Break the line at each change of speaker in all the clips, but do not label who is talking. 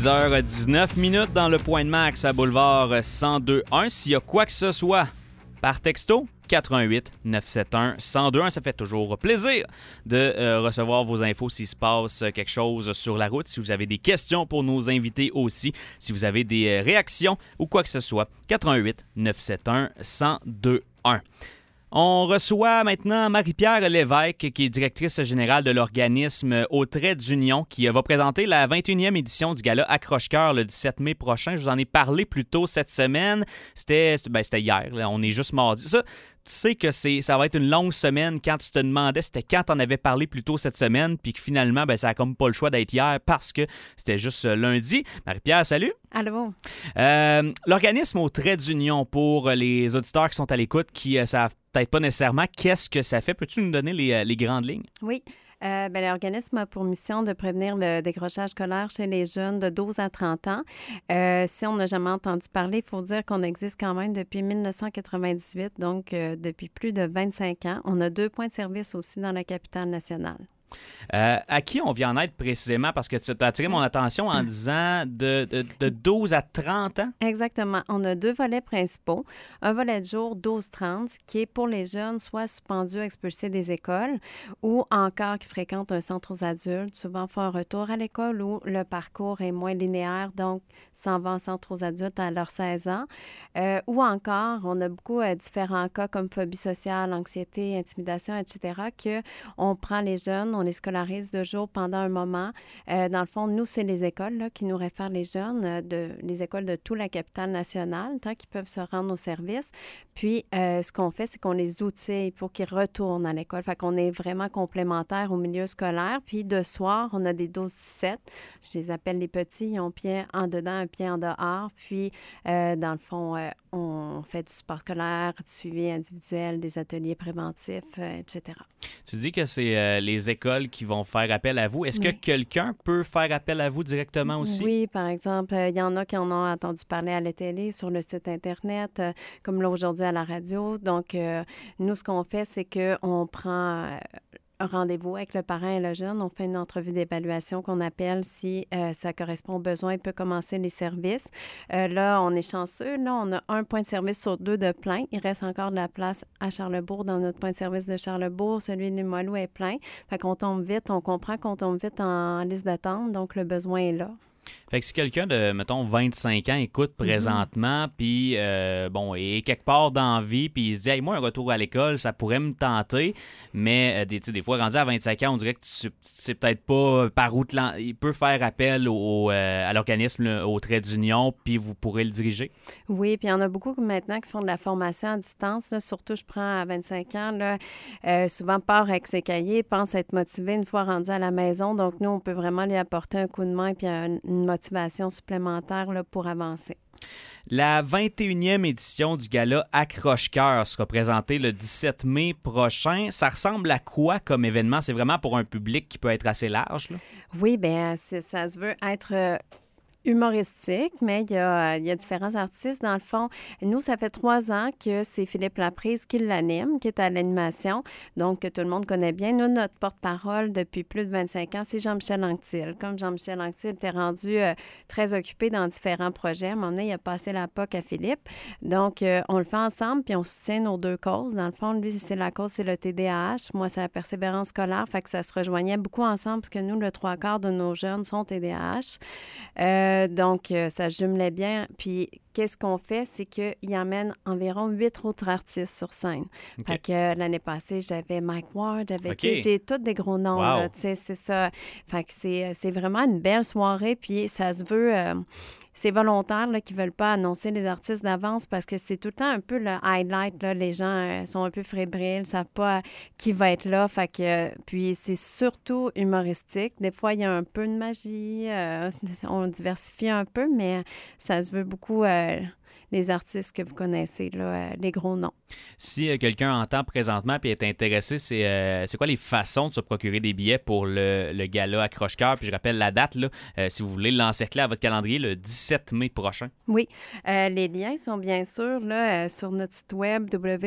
10h19 dans le Point de Max à Boulevard 1021. S'il y a quoi que ce soit, par texto, 88 971 1021. Ça fait toujours plaisir de recevoir vos infos s'il se passe quelque chose sur la route. Si vous avez des questions pour nos invités aussi, si vous avez des réactions ou quoi que ce soit, 88 971 1021. On reçoit maintenant Marie-Pierre Lévesque, qui est directrice générale de l'organisme Au Trait d'Union, qui va présenter la 21e édition du gala Accroche-Cœur le 17 mai prochain. Je vous en ai parlé plus tôt cette semaine. C'était hier, là. On est juste mardi. Ça, tu sais que ça va être une longue semaine quand tu te demandais c'était quand t'en avais parlé plus tôt cette semaine, puis que finalement, ça a comme pas le choix d'être hier parce que c'était juste lundi. Marie-Pierre, salut!
Allô?
L'organisme Au Trait d'Union, pour les auditeurs qui sont à l'écoute, qui savent peut-être pas nécessairement qu'est-ce que ça fait. Peux-tu nous donner les grandes lignes?
Oui. L'organisme a pour mission de prévenir le décrochage scolaire chez les jeunes de 12 à 30 ans. Si on n'a jamais entendu parler, il faut dire qu'on existe quand même depuis 1998, donc depuis plus de 25 ans. On a 2 points de service aussi dans la capitale nationale.
À qui on vient en aide précisément? Parce que tu as attiré mon attention en disant de 12 à 30 ans.
Exactement. On a 2 volets principaux. Un volet de jour 12-30 qui est pour les jeunes soit suspendus, expulsés des écoles ou encore qui fréquentent un centre aux adultes, souvent font un retour à l'école où le parcours est moins linéaire, donc s'en vont en centre aux adultes à leurs 16 ans. Ou encore, on a beaucoup différents cas comme phobie sociale, anxiété, intimidation, etc., qu'on prend les jeunes, on les scolarise de jour pendant un moment. Dans le fond, nous, c'est les écoles là, qui nous réfèrent les jeunes, les écoles de toute la capitale nationale, tant qu'ils peuvent se rendre au service. Puis, ce qu'on fait, c'est qu'on les outille pour qu'ils retournent à l'école. Fait qu'on est vraiment complémentaires au milieu scolaire. Puis, de soir, on a des 12-17. Je les appelle les petits. Ils ont un pied en dedans, un pied en dehors. Puis, dans le fond, on fait du sport scolaire, du suivi individuel, des ateliers préventifs, etc.
Tu dis que c'est les écoles qui vont faire appel à vous. Est-ce que quelqu'un peut faire appel à vous directement aussi?
Oui, par exemple, il y en a qui en ont entendu parler à la télé, sur le site Internet, comme là aujourd'hui à la radio. Donc, nous, ce qu'on fait, c'est qu'on prend un rendez-vous avec le parent et le jeune. On fait une entrevue d'évaluation qu'on appelle si ça correspond aux besoins. Il peut commencer les services. Là, on est chanceux. Là, on a un point de service sur 2 de plein. Il reste encore de la place à Charlesbourg dans notre point de service de Charlesbourg. Celui de Limoilou est plein. Fait qu'on tombe vite. On comprend qu'on tombe vite en liste d'attente. Donc, le besoin est là.
Fait que si quelqu'un de, mettons, 25 ans écoute présentement, puis, est quelque part dans la vie, puis il se dit, hey, moi, un retour à l'école, ça pourrait me tenter, mais des fois, rendu à 25 ans, on dirait que tu sais peut-être pas par où il peut faire appel à l'organisme Au Trait d'Union, puis vous pourrez le diriger.
Oui, puis il y en a beaucoup maintenant qui font de la formation à distance. Là. Surtout, je prends à 25 ans, là, souvent part avec ses cahiers, pense être motivé une fois rendu à la maison. Donc, nous, on peut vraiment lui apporter un coup de main puis une motivation supplémentaire là, pour avancer.
La 21e édition du gala Accroche-Cœur sera présentée le 17 mai prochain. Ça ressemble à quoi comme événement? C'est vraiment pour un public qui peut être assez large, là?
Oui, bien, ça se veut être humoristique, mais il y a différents artistes. Dans le fond, nous, ça fait 3 ans que c'est Philippe Laprise qui l'anime, qui est à l'animation, donc que tout le monde connaît bien. Nous, notre porte-parole depuis plus de 25 ans, c'est Jean-Michel Anctil. Comme Jean-Michel Anctil était rendu très occupé dans différents projets, à un moment donné, il a passé la POC à Philippe. Donc, on le fait ensemble, puis on soutient nos 2 causes. Dans le fond, lui, c'est la cause, c'est le TDAH. Moi, c'est la persévérance scolaire, fait que ça se rejoignait beaucoup ensemble, parce que nous, le 3/4 de nos jeunes sont TDAH. Donc, ça jumelait bien. Puis, qu'est-ce qu'on fait? C'est qu'il emmène environ 8 autres artistes sur scène. Okay. Fait que l'année passée, j'avais Mike Ward, j'ai tous des gros noms.
Wow.
C'est ça. Fait que c'est vraiment une belle soirée. Puis, ça se veut... c'est volontaire là, qui ne veulent pas annoncer les artistes d'avance parce que c'est tout le temps un peu le highlight. Là. Les gens sont un peu fébriles, ne savent pas qui va être là. Fait que, puis c'est surtout humoristique. Des fois, il y a un peu de magie. On diversifie un peu, mais ça se veut beaucoup les artistes que vous connaissez, là, les gros noms.
Si quelqu'un entend présentement et est intéressé, c'est quoi les façons de se procurer des billets pour le gala Accroche-Cœur? Puis je rappelle la date, là, si vous voulez l'encercler à votre calendrier, le 17 mai prochain.
Oui, les liens sont bien sûr là, sur notre site web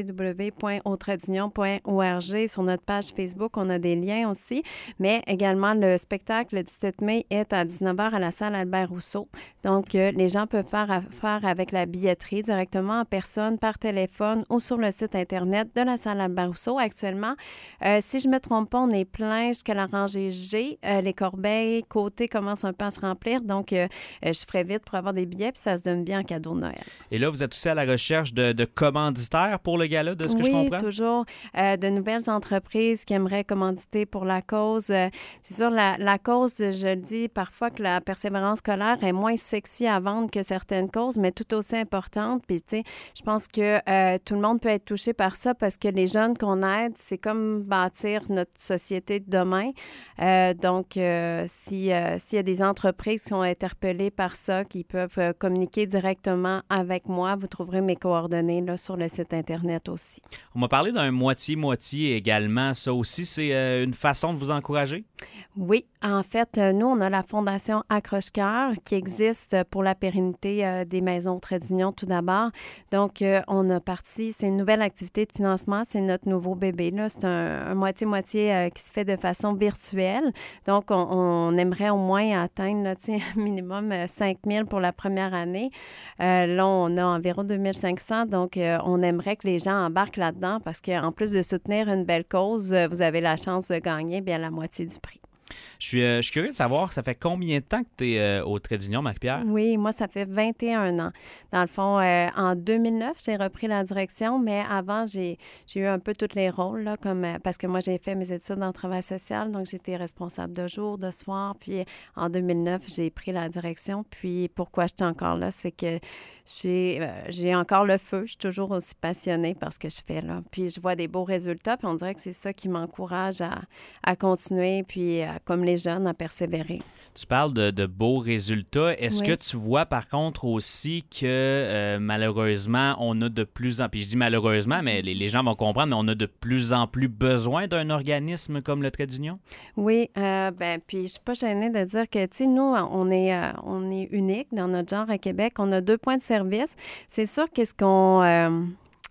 www.autraidunion.org. Sur notre page Facebook, on a des liens aussi, mais également le spectacle le 17 mai est à 19h à la salle Albert-Rousseau. Donc, les gens peuvent faire affaire avec la billetterie directement en personne, par téléphone ou sur le site Internet de la salle Albert-Rousseau. Actuellement, si je ne me trompe pas, on est plein jusqu'à la rangée G. Les corbeilles, côté commencent un peu à se remplir. Donc, je ferai vite pour avoir des billets, puis ça se donne bien en cadeau de Noël.
Et là, vous êtes aussi à la recherche de commanditaires pour le gala, de ce que je comprends?
Oui, toujours. De nouvelles entreprises qui aimeraient commanditer pour la cause. C'est sûr, la cause, je le dis parfois que la persévérance scolaire est moins sexy à vendre que certaines causes, mais tout aussi importante. Puis, tu sais, je pense que tout le monde peut être touché par ça parce que les jeunes qu'on aide, c'est comme bâtir notre société de demain. Donc, s'il y a des entreprises qui sont interpellées par ça, qui peuvent communiquer directement avec moi, vous trouverez mes coordonnées là, sur le site Internet aussi.
On m'a parlé d'un moitié-moitié également. Ça aussi, c'est une façon de vous encourager?
Oui, en fait, nous, on a la Fondation Accroche-Cœur qui existe pour la pérennité des maisons Trait d'Union tout d'abord. Donc, on a parti, c'est une nouvelle activité de financement, c'est notre nouveau bébé. Là. C'est un moitié-moitié qui se fait de façon virtuelle. Donc, on aimerait au moins atteindre là, minimum 5 000 pour la première année. Là, on a environ 2 500. Donc, on aimerait que les gens embarquent là-dedans parce qu'en plus de soutenir une belle cause, vous avez la chance de gagner bien la moitié du prix.
Je suis curieux de savoir, ça fait combien de temps que tu es au Trait d'Union, Marie-Pierre?
Oui, moi, ça fait 21 ans. Dans le fond, en 2009, j'ai repris la direction, mais avant, j'ai eu un peu tous les rôles, là, comme, parce que moi, j'ai fait mes études en travail social, donc j'étais responsable de jour, de soir, puis en 2009, j'ai pris la direction. Puis pourquoi j'étais encore là, c'est que j'ai encore le feu. Je suis toujours aussi passionnée par ce que je fais, là. Puis je vois des beaux résultats, puis on dirait que c'est ça qui m'encourage à continuer, puis comme les jeunes, à persévérer.
Tu parles de beaux résultats. Est-ce
Oui.
que tu vois, par contre, aussi que malheureusement, on a de plus en plus, puis je dis malheureusement, mais les gens vont comprendre, mais on a de plus en plus besoin d'un organisme comme le Trait d'Union?
Oui, puis je suis pas gênée de dire que, tu sais, nous, on est unique dans notre genre à Québec. On a 2 points de service. C'est sûr qu'est-ce qu'on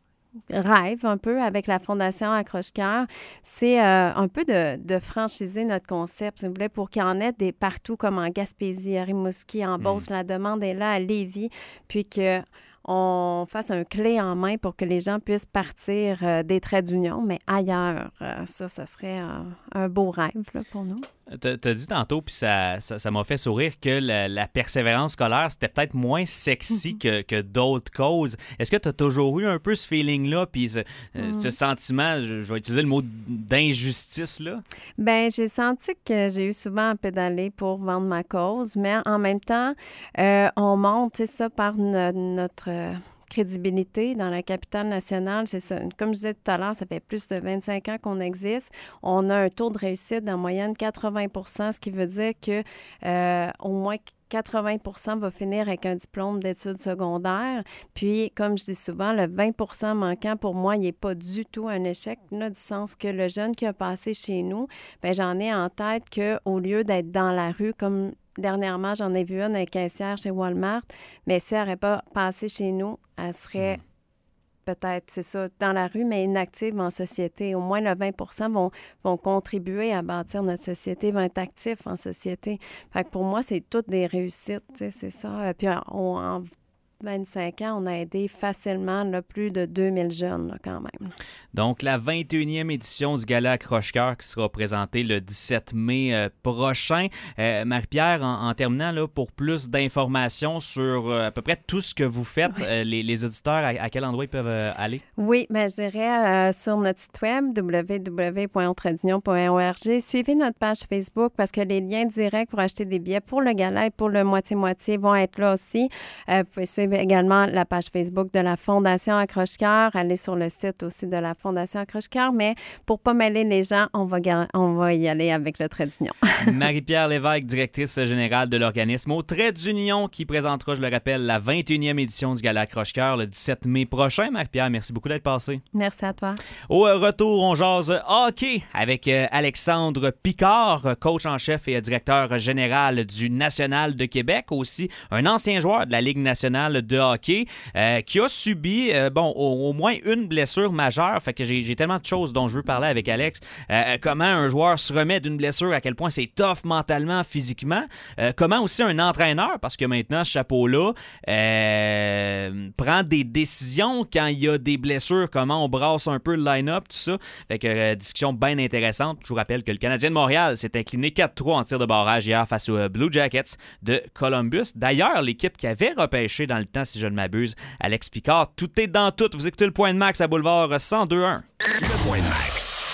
rêve un peu avec la Fondation Accroche-Cœur, c'est un peu de franchiser notre concept, si vous voulez, pour qu'il y en ait des partout, comme en Gaspésie, à Rimouski, en Beauce. La demande est là à Lévis, puis qu'on fasse un clé en main pour que les gens puissent partir des traits d'union, mais ailleurs. Ça serait un beau rêve là, pour nous.
T'as dit tantôt, puis ça m'a fait sourire, que la persévérance scolaire, c'était peut-être moins sexy que d'autres causes. Est-ce que tu as toujours eu un peu ce feeling-là, puis ce sentiment, je vais utiliser le mot d'injustice-là? Bien,
j'ai senti que j'ai eu souvent à pédaler pour vendre ma cause, mais en même temps, on monte, c'est ça, par notre crédibilité dans la capitale nationale. C'est ça. Comme je disais tout à l'heure, ça fait plus de 25 ans qu'on existe. On a un taux de réussite d'en moyenne 80 %, ce qui veut dire que au moins 80 % va finir avec un diplôme d'études secondaires. Puis, comme je dis souvent, le 20 % manquant, pour moi, il n'est pas du tout un échec, là, du sens que le jeune qui a passé chez nous, bien, j'en ai en tête qu'au lieu d'être dans la rue, comme dernièrement, j'en ai vu une avec caissière chez Walmart, mais si elle n'aurait pas passé chez nous, elle serait peut-être, c'est ça, dans la rue, mais inactive en société. Au moins, le 20 % vont contribuer à bâtir notre société, vont être actifs en société. Fait que pour moi, c'est toutes des réussites, tu sais, c'est ça. Puis en 25 ans, on a aidé facilement là, plus de 2000 jeunes là, quand même.
Donc, la 21e édition du Gala Accroche-Cœur qui sera présentée le 17 mai prochain. Marie-Pierre, en terminant, là, pour plus d'informations sur à peu près tout ce que vous faites, les auditeurs, à quel endroit ils peuvent aller?
Oui, bien, je dirais sur notre site web, www.autraidunion.org. Suivez notre page Facebook parce que les liens directs pour acheter des billets pour le gala et pour le moitié-moitié vont être là aussi. Vous pouvez suivre suivre également la page Facebook de la Fondation Accroche-Cœur. Allez sur le site aussi de la Fondation Accroche-Cœur. Mais pour ne pas mêler les gens, on va y aller avec le trait d'union.
Marie-Pierre Lévesque, directrice générale de l'organisme au trait d'union, qui présentera, je le rappelle, la 21e édition du Gala Accroche-Cœur le 17 mai prochain. Marie-Pierre, merci beaucoup d'être passée.
Merci à toi.
Au retour, on jase hockey avec Alexandre Picard, coach en chef et directeur général du National de Québec, aussi un ancien joueur de la Ligue nationale de hockey qui a subi au moins une blessure majeure. Fait que j'ai tellement de choses dont je veux parler avec Alex. Comment un joueur se remet d'une blessure, à quel point c'est tough mentalement, physiquement. Comment aussi un entraîneur, parce que maintenant, ce chapeau-là prend des décisions quand il y a des blessures, comment on brasse un peu le line-up, tout ça. Fait que discussion bien intéressante. Je vous rappelle que le Canadien de Montréal s'est incliné 4-3 en tir de barrage hier face aux Blue Jackets de Columbus. D'ailleurs, l'équipe qui avait repêché dans le temps, si je ne m'abuse, Alex Picard, tout est dans tout. Vous écoutez le Point de Max à Boulevard 102.1.
Le Point de Max.